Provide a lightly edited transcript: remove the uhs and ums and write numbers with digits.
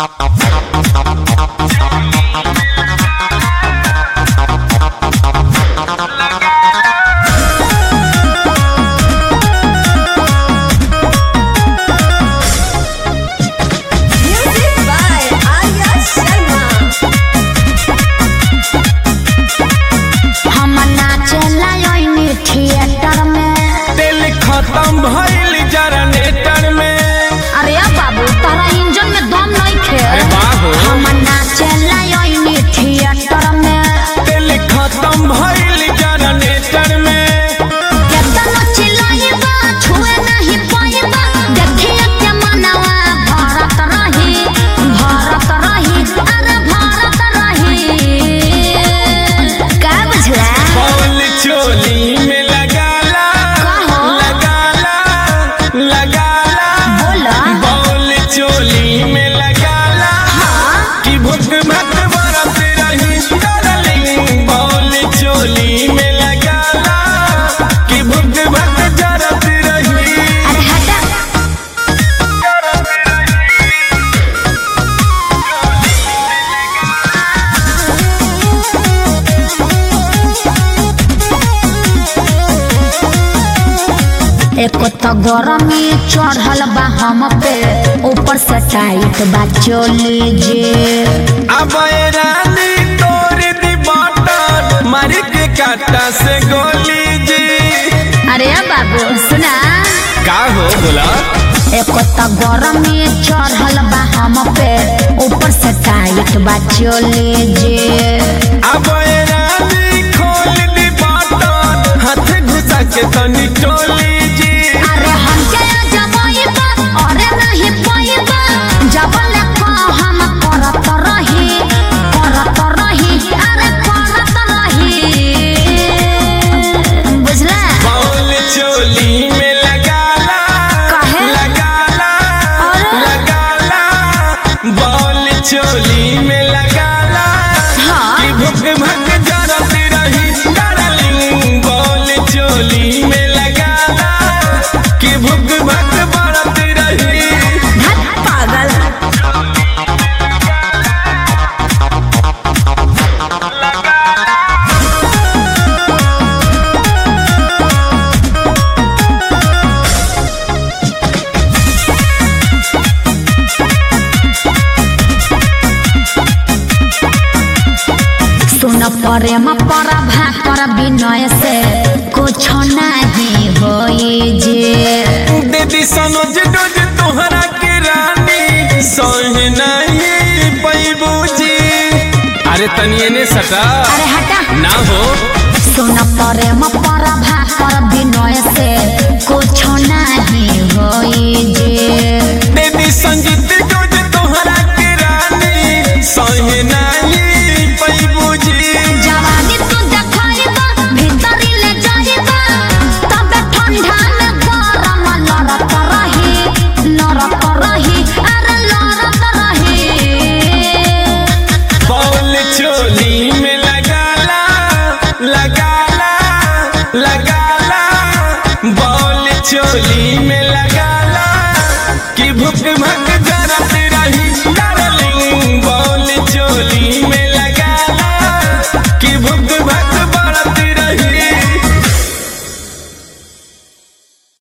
एक तो गरमी चढ़ल बा हम पे, ऊपर से टाइट बा चोली जे। अब रानी तोड़ दी बटन मारी के काटा से गोली जी। अरे बाबू सुना का हो बोला। एक तो गरमी चढ़ल बा हम पे, ऊपर से टाइट बा चोली जे। अब रानी खोल दी बटन हाथ घुसा के तनी टोली जी। अरे हम के जमाइबा अरे नहीं पाइबा, जब लेखा हम करत रही अरे करत रही, बुझला। बॉल चोली में लगाला काहे? लगाला बॉल चोली में लगाला। हाँ। कि भुक भक जरत रही डार्लिंग, बॉल चोली में लगाला कि भुक भक बरत रही। धत पागल। सुन प्रेम पर भाकर विनय से कुछ नहीं होई जे। दीदी सनोज डोज तोहरा के रानी सोहे नहीं पैबू जी। अरे तनिए ने सटा अरे हटा ना हो। सुन प्रेम पर भाकर विनय से कुछ नहीं होई जे। दीदी संगीत डोज तोहरा के रानी सोहे नहीं पैबू जी। जवानी तू देखाइबा भीतरी ले जाइबा, तबे ठंडा में गरम लड़त रही अरे लड़त रही। बॉल चोली में लगाला बॉल चोली में लगाला कि भुक भक